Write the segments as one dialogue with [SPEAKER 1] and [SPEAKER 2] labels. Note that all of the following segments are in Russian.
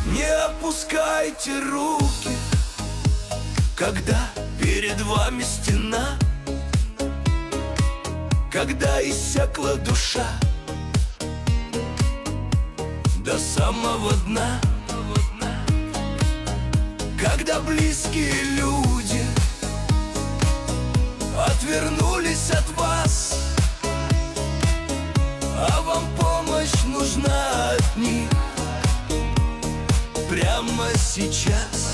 [SPEAKER 1] Не опускайте руки, когда перед вами стена, когда иссякла душа до самого дна, когда близкие люди отвернулись от вас, а вам помощь нужна от них прямо сейчас.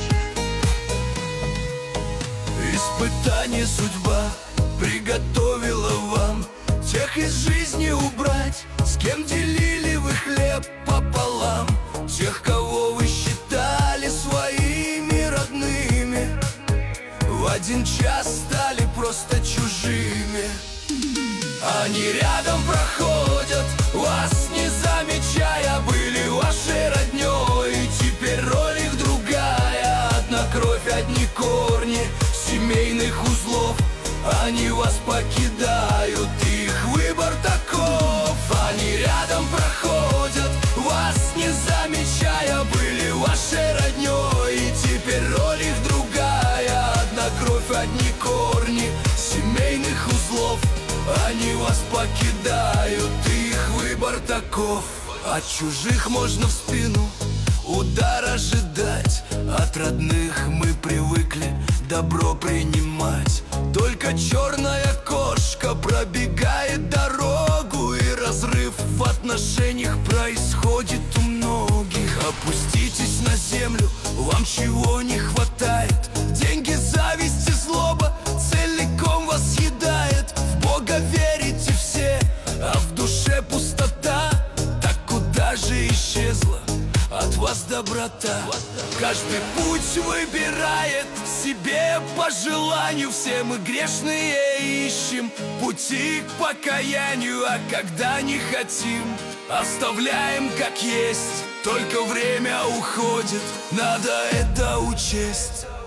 [SPEAKER 1] Испытание судьба приготовила вам тех из жизни убрать, с кем делили вы хлеб пополам, тех, кого вы считали своими родными, в один час стали просто чужими. Они рядом проходят, вас не замечая, были вашей роднёй, теперь роль их другая. Одна кровь, одни корни семейных узлов, они вас покидают, их выбор таков. Они рядом проходят, вас не замечая, были вашей роднёй, и теперь роль их другая. Одна кровь, одни корни семейных узлов, они вас покидают, их выбор таков. От чужих можно в спину удар ожидать, от родных мы привыкли добро принимать. Только черная кошка пробегает дорогу, и разрыв в отношениях происходит у многих. Опуститесь на землю, вам чего не хватает? Деньги, зависть и злоба целиком вас съедает. В Бога верите все, а в душе пустота. Так куда же исчезла от вас доброта? Каждый путь выбирает себе по желанию, все мы грешные ищем пути к покаянию, а когда не хотим, оставляем как есть. Только время уходит, надо это учесть.